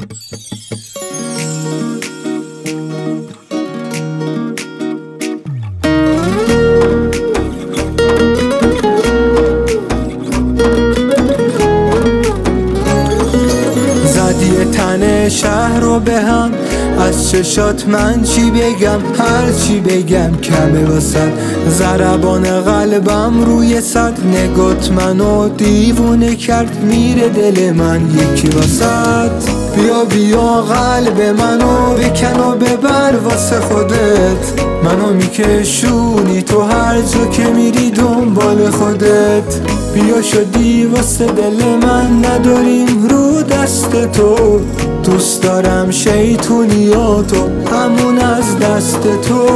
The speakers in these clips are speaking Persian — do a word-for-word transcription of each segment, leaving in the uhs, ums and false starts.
زدی تن شهر رو به هم، از چشات من چی بگم، هر چی بگم کمه واسد. ضربان قلبم روی صد، نگات منو دیوونه کرد، میره دل من یکی واسد. بیا بیا قلب منو بکن و ببر واسه خودت، منو میکشونی تو هر جا که میری دنبال خودت. بیا شدی واسه دل من، نداریم رو دست تو، دوست دارم شیطونیاتو همون از دست تو.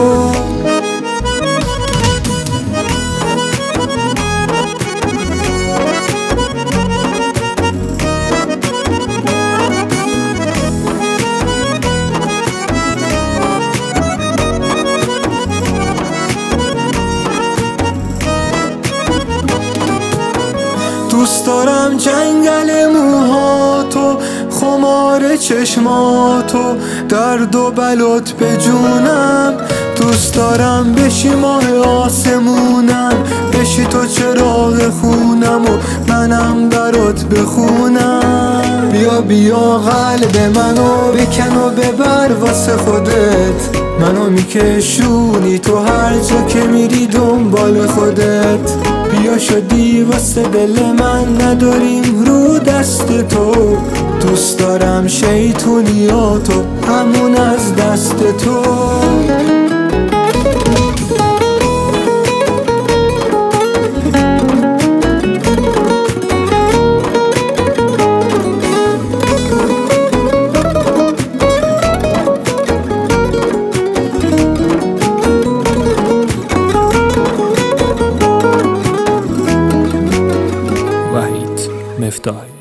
دوست دارم جنگل موهاتو، خمار چشماتو، درد و بلات به جونم. دوست دارم بشی ماه آسمونم، بشی تو چراغ خونم و منم برات بخونم. بیا بیا قلب منو بکن و ببر واسه خودت، منو میکشونی تو هر جا که میری دنبال خودت. بیا شدی واسه دل من، نداریم رو دست تو، دوست دارم شیطونیاتو همون از دست تو. وحید مفتاحی.